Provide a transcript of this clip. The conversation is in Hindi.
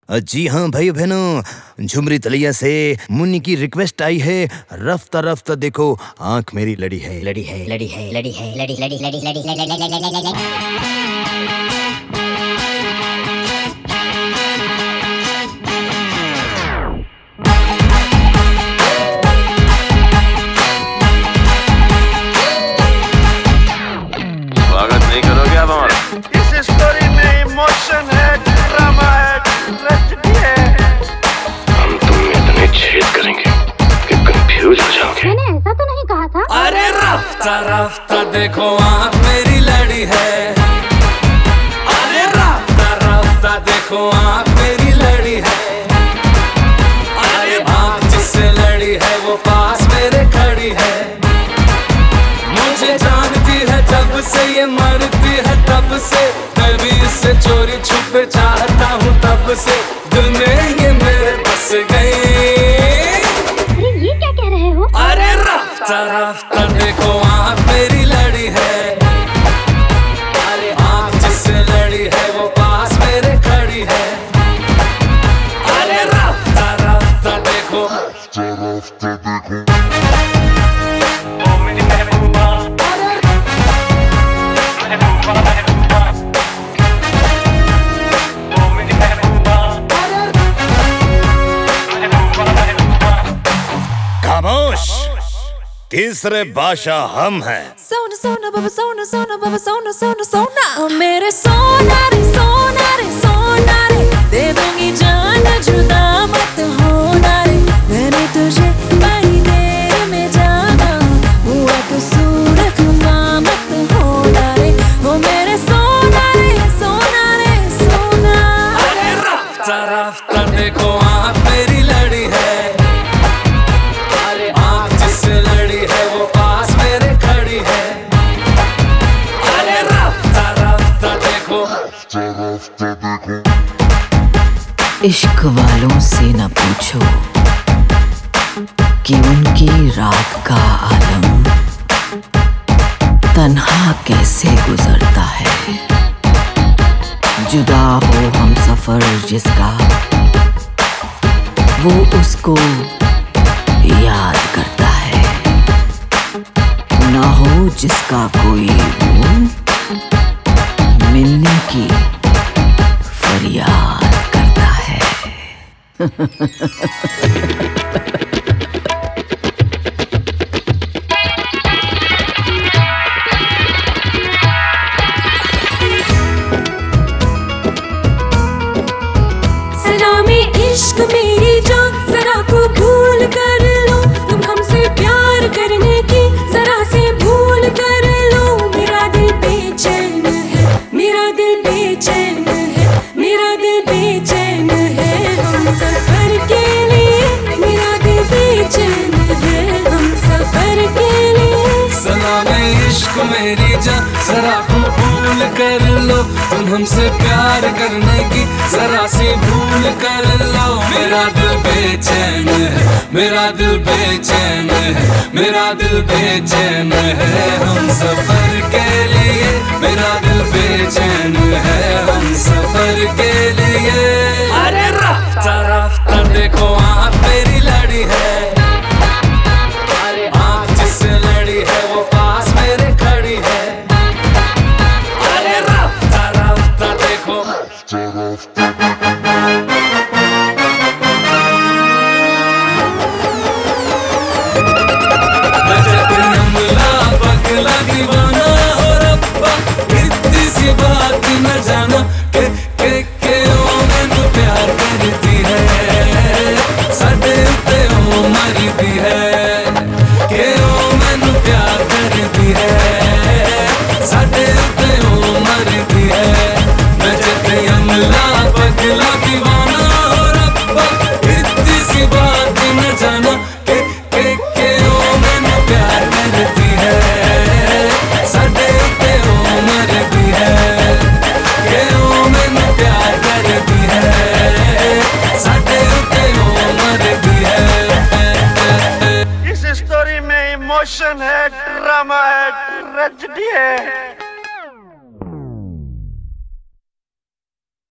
जी हाँ भाई बहनों, झुमरी तलिया से मुन्नी की रिक्वेस्ट आई है। रफ्ता रफ्ता देखो आंख मेरी लड़ी है, लड़ी है, लड़ी है, लड़ी है, लड़ी लड़ी लड़ी लड़ी लड़ी। स्वागत नहीं करोगे आप हमारा? इस स्टोरी में इमोशन है, ड्रामा है, ट्रेजेडी है। हम तुम में इतने छेद करेंगे कि कंफ्यूज हो जाओगे। मैंने ऐसा तो नहीं कहा था। अरे रफ्ता रफ्ता देखो आँख मेरी लड़ी है। अरे रफ्ता रफ्ता देखो आँख मेरी लड़ी है। अरे आँख जिससे लड़ी है वो पास मेरे खड़ी है। मुझे जानती है जब से ये मरती है तब से, मैं भी इससे चोरी छुपे चाहता हूँ तब से। दिल में ये मेरे बस गई। अरे ये क्या कह रहे हो? अरे रफ्ता रफ्ता देखो आँख मेरी लड़ी है। अरे आँख जिससे लड़ी है वो पास मेरे खड़ी है। अरे रफ्ता रफ्ता देखो, ओ मेरी महबूबा, महबूबा महबूबा, ओ मेरी महबूबा, महबूबा महबूबा। खामोश, तीसरे बादशाह हम हैं। सोना सोना बाबा सोना सोना बाबा सोना सोना सोना ओ मेरे सोना रे सोना रे सोना रे, दे दूंगी जान जुदा मत होना रे। मैंने तुझे पाई तेरे में जाना, हुआ कसूर खुदा मत होना रे। ओ मेरे सोना रे सोना रे सोना। अरे रफ्ता रफ्ता देखो आँख मेरी लड़ी है। अरे आँख जिससे लड़ी है वो पास मेरे खड़ी है। अरे रफ्ता रफ्ता देखो, इश्क वालों से न पूछो कि उनकी रात का आलम तन्हा कैसे गुजरता है। जुदा हो हम सफर जिसका, वो उसको याद करता है। ना हो जिसका कोई वो मिलने की फरियाद करता है। जरा में इश्क मेरी जान, जरा को भूल कर लो। तुम हमसे प्यार करने की जरा से भूल कर लो। मेरा दिल बेचैन है, मेरा दिल बेचैन है, मेरा दिल बेचैन है। हम सफर के लिए मेरा दिल बेचैन है, हम सफर के लिए। सलामे इश्क मेरी जान, जरा को भूल कर लो। तुम हमसे प्यार करने की जरा सी भूल कर लो। मेरा दिल बेचैन है, मेरा दिल बेचैन है, मेरा दिल बेचैन है। हम सफर के लिए, मेरा दिल बेचैन है, हम सफर के लिए। अरे रफ्ता रफ्ता देखो आँख मेरी लड़ी है। अरे आँख जिससे लड़ी है वो पास मेरे खड़ी है। अरे रफ्ता रफ्ता देखो, पगला दीवाना हो रब्बा, इतनी सी बात न जाना के ओ मैनू प्यार करती है। साडे उत्ते ओ मरदी है, के ओ मैनू प्यार करती है। साडे उत्ते ओ मरदी है। मैं जते अमला पगला दीवाना हो रब्बा, इतनी सी बात न जाना के ओ मैनू प्यार करती है। साडे उत्ते ओ मरदी है, के ओ मैनू प्यार करती है। साडे उत्ते ओ मरदी है। इस स्टोरी में इमोशन है, ड्रामा है, ट्रेजेडी है।